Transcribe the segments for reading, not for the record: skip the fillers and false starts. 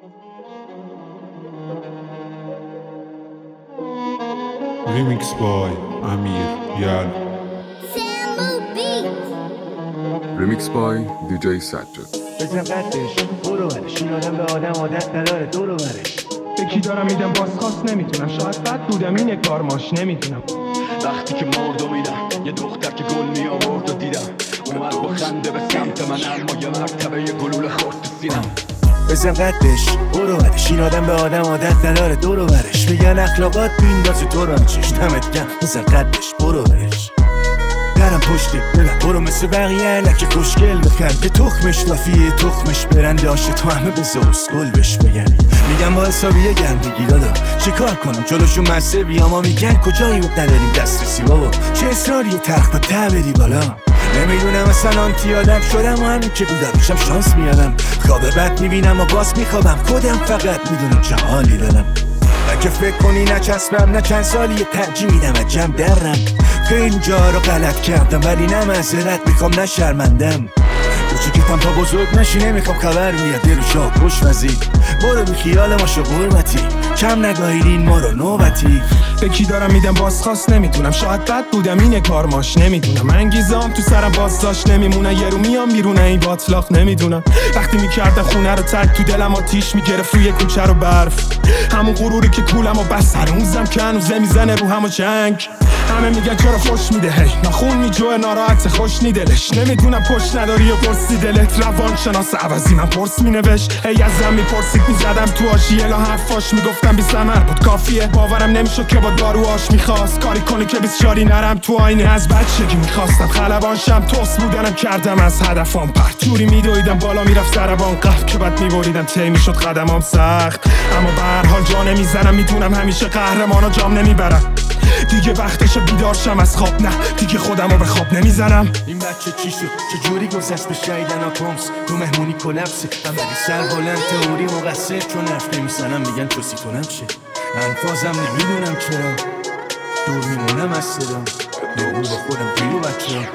Remix by Amir Yal. Remix by DJ Sajjad. بزن قدش برو برش این آدم به آدم عادت نداره دورو برش به کی دارم میدم بازخواست نمیتونم شاید بد بودم این کارماش نمیتونم وقتی که مردو میدم یه دختر که گل می آورد و دیدم اومد با خنده به سمت من اما یه مرتبه یه گلوله خورد تو سینم بزن قدش برو برش این آدم به آدم عادت نداره دورو برش میگن اخلاقات بیندازی تو رو چش دمت گرم بزن قدش برو برش درم پشته برم برو مثل بقیه لکه خوشگل بخند که تخمش لافیه تخمش برنده آشه تو همه به زوسگل بش بگن میگم با حسابیه گرم بگی دادا چه کار کنم جلوشون مسه بیام ها میگن کجایی بود نداریم دسترسی بابا چه اصراری تخت و ته بری بالا نمیدونم اصلا آنتی آدم شدم و همین که بودم میشم شانس میادم خواب بد میبینم و باز میخوابم خودم فقط میدونم چه حالی دارم نه که فکر کنی نچسبم نه چند سالی ترجیح میدم عجم درم خیلی جا رو غلط کردم ولی نه معذرت میخوام نه شرمندم کوچیکتم تا بزرگ نشی نمیخوام خبر بیاد دل و شاه خوش وزید برو بی خیال ما شو قربتی کم نگاهیدین ما رو نوبتی به کی دارم میدم بازخواست نمیتونم شاید بد بودم این کارماش نمیدونم انگیزام تو سرم بازداشت نمیمونه یه رو میام بیرونه این باطلاق نمیدونم وقتی میکردم خونه رو ترک تو دلم آتیش میگرفت روی کوچه رو برف همون غروری که کولم و بس هنوزم که هنوزه میزنه رو همو جنگ همه میگن چرا خوش میده هی نخون میجوه ناراحت خوش نیدلش نمیدونم پشت نداری و پرسی دلت روان شناس عوضی من پرس مینوشت هی ازم میپرسید میزدم تو آشیه لا حرفاش میگفتم بی ثمر بود کافیه باورم نمیشد که با داروهاش میخواست کاری کنی که بیسیاری نرم تو آینه از بچگی میخواستم خلبان شم توس بودنم کردم از هدفم پرتوری میدویدم بالا میرفت سربان قف که بعد میبریدم تی میشد قدمام سخت اما به هر حال جا نمیزنم میدونم همیشه قهرمانا جام نمیبرم دیگه وقتش بیدار شم از خواب نه دیگه خودمو به خواب نمیزنم این بچه چی شد چجوری گذشت به شایدن آتومس تو مهمونی کلپسه من ولی سر بلند تئوری مقصر چون حرف نمیزنم میگن چوسی تو نمشه انفازم نمیدونم چرا دور میمونم از صدا نقول با خودم دیو بچه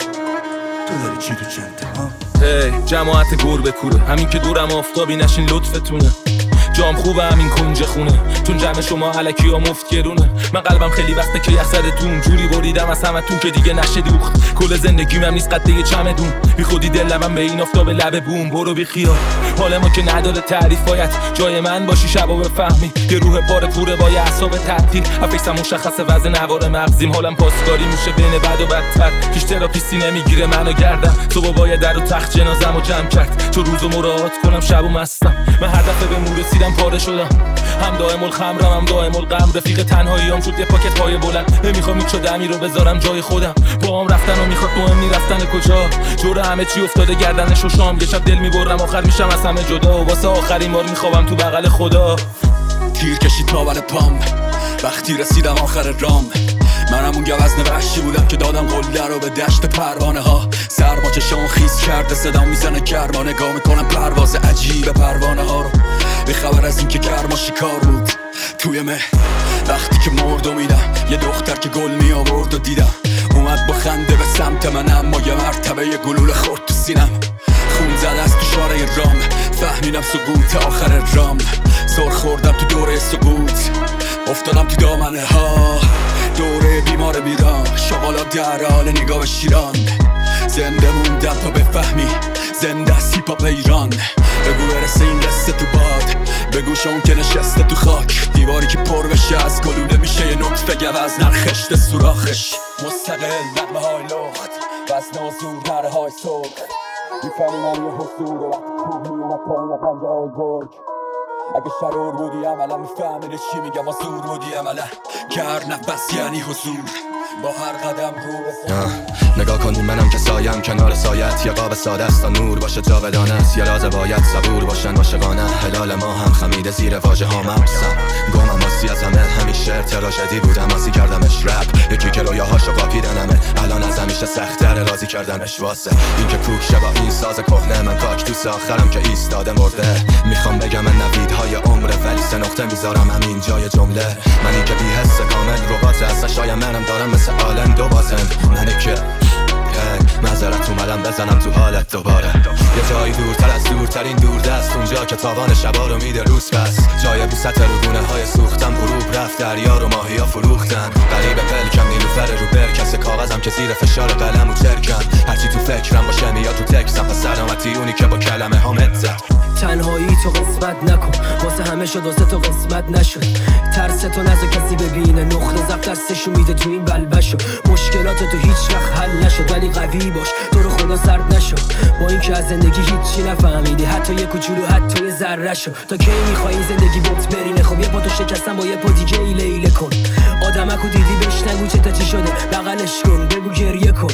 تو داری چی تو چنده ها جماعت گور به کوره همین که دورم آفتابی نشین لطفتونه جام خوبه همین کنج خونه چون جمع شما علکی ها مفت گرونه من قلبم خیلی وقته که یخ زدتون جوری بریدم از همتون که دیگه نشه دوخت کل زندگیم هم نیست قده چمدون بی خودی دلم به این آفتاب لب بوم برو بی خیال حال ما که نداره تعریف باید جای من باشی شبا بفهمی یه روح پاره پوره با یه اعصاب تعطیل افیسم مشخصه وزن نوار مغزیم حالم پاسکاری میشه بین بد و بدتر هیچ تراپیستی نمیگیره منو گردم صبح باید در و تخت جنازه‌مو جمع کرد چون روزو مراعات کنم شبو مستم من هر دفعه به مور رسیدم پاره شدم هم دائم الخمرم هم دائم الغم رفیق تنهاییام شد یه پاکت پای بلند نمیخوام هیچ دمی رو بذارم جای خودم با هم رفتن و میخواد مهم نی رفتن کجا جور همه چی افتاده گردنش و شام یه شب دل میبرم آخر میشم از همه جدا و واسه آخرین بار میخوابم تو بغل خدا تیر کشید تاور پام وقتی رسیدم آخر رام منم اون گوزن وحشی بودم که دادم قله رو به دشت پروانه ها سرما چشام خیس کرده صدا میزنه گرما نگاه میکنم پرواز عجیب پروانه ها رو به خبر از این که گرما شکار بود توی مه وقتی که مردو میدم یه دختر که گل می آورد و دیدم اومد با خنده به سمت من اما یه مرتبه یه گلوله خورد تو سینم خون زد از تو شاره رام فهمیدم سقوط آخر رام سر خوردم تو دوره سقوط افتادم تو دامنه ها دوره بیمار بیران شغالا در حال نگاه شیران زنده موندم تا بفهمی زنده از هیپ هاپ ایران بگو برسه این قصه تو باد بگو شون که نشسته تو خاک دیواری که پر بشه از گلوله میشه یه نطفه گوز نرخشت سوراخش مستقل نغمه های لخت وزن و زور نره های سرخ میفهمی من یه حضور و وقتی کوه میومد پایین پنجه های گرگ اگه شرور بودی عملا میفهمیده چی میگم و زور بودی عملا گر نفس یعنی حضور با هر قدم رو به نگاه کنی منم که سایم کنار سایت یه قاب ساده است تا نور باشه جاودانه است یه راز باید صبور باشن عاشقانه هلال ما هم خمیده زیر واژه ها مبسم گمم واسی از همه همیشه تراژدی بودم واسی کردمش رپ یکی که رویاهاشو قاپیدنمه الان از همیشه سخت‌تر راضی کردنش واسه این که کوک شه با این ساز کهنه من کاکتوس آخرم که ایستاده مرده میخوام بگم من نویدهای عمره ولی سه نقطه میذارم همین جای جمله منی که بی حس کامل ربات هست شاید منم دارم مثل آلن دو بازن منی که معذرت اومدم بزنم تو حالت دوباره. یه جایی دورتر از دورترین دوردست، اونجا که تاوان شبا رو میده روز پس. جای بی سطر رودونه های سوختم، غروب رفت دریا رو ماهیا فروختن. غریب پلکم نیلوفر رو برکس، کاغذم که زیر فشار قلم و ترکن. هرچی تو فکرم باشه میاد تو تکسم، پس سلامتی اونی که با کلمه ها متزد. تنهایی تو قسمت نکن، واسه همه شد واسه تو قسمت نشد. ترس تو نزا کسی ببینه، نقطه ضعف دستشو میده تو این بلبشو. مشکلات تو هیچ وقت حل نشد، ولی قوی باش تو رو خدا سرد نشو. با اینکه از زندگی هیچی نفهمیدی، حتی یه کوچولو حتی یه ذره شو. تا کی میخوای این زندگی بوت برینه؟ خب یه پا تو شکستن با یه پا دیگه ایله کن. آدمکو دیدی بهش نگو چه تا چی شده، بغلش کن بگو گریه کن.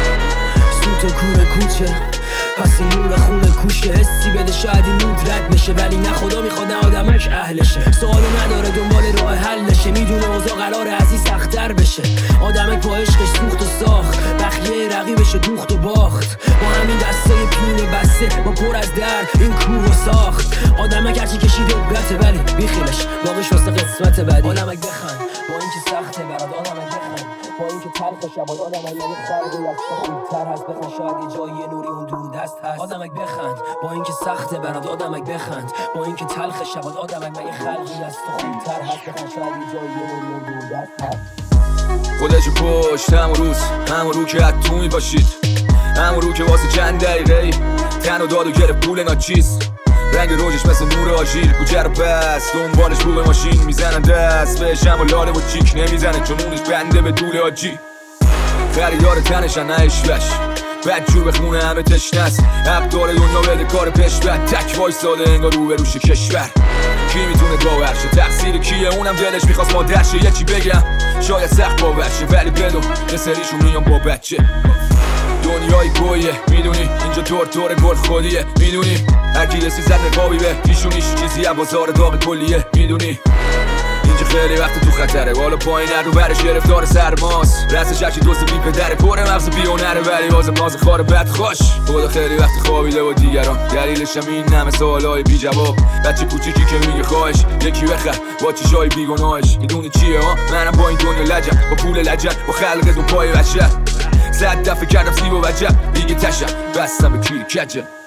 سوت و کور کوچه پس این نور خونه کوشه، حسی بده شاید این نود رد بشه، ولی نه خدا میخواد نه آدمش اهلشه. سوالو نداره دنبال راه حلشه، میدونه اوضاع قراره از این سخت‌تر بشه. آدمک با عشقش سوخت و ساخت، بخیه رقیبش دوخت و باخت. با همین دسته پینه بسته با پر از درد این کوه و ساخت. آدمک هرچی کشیده عبرته، ولی بیخیلش باقیش واسه قسمت بعدی. آدمک بخند با اینکه سخته برات، آدمک بخند با اینکه تلخ شباد. آدمک یه خلقی از تو خوبتر هست، بخند شاید یه جایی یه نوری اون دور دست هست. آدمک بخند با اینکه سخته برات، آدمک بخند با اینکه تلخ شباد. آدمک یه خلقی از تو خوبتر هست، بخند شاید یه جایی یه نوری اون دور دست هست. خودشو پشت همون روز، همون رو که حتو میباشید، همون رو که واسه چند دقیقه تن و داد و گرفت پول ناچیز. رنگ روزش مثل نور آژیر، کوچه رو بست دنبالش بوق ماشین میزنن دست بهش، اما لاله و چیک نمیزنه چون اونش بنده به طول آجی. خریدار تنشن نه اشوش، بدجور به خونه همه تشنست. ابدار دنیا بده کار پیش بد، تک وایساده انگار رو به روش کشور. کی میتونه باور شه تقصیر کیه؟ اونم دلش میخواست مادر شه. یه چی بگم شاید سخت باور شه، ولی بدون یه سریشون میان با بچه. دنیای گویه میدونی، اینجا طور گل خودیه میدونی. هرکی یه سیزد نقابی به پیشونیش چیزی هم بازار داغ کلیه میدونی. اینجا خیلی وقت تو خطره، بالا پایین رو برش گرفتار سرماست. رستش هرچی دوست بی پدره، پر مغز بیونره، ولی بازم ناز خار بد خوش. خدا خیلی وقت خوابیده و دیگران، دلیلش هم این همه سوالای بی جواب. بچه کوچیکی که میگه خواهش یکی بخر با چشای بیگناهش. میدونی چیه ها؟ منم با این دنیا لجم، با پول لجم، با خلق دو پای بشر. 100 دفعه کردم سیب و وجب، دیگه تشم بستم به کیر کجم.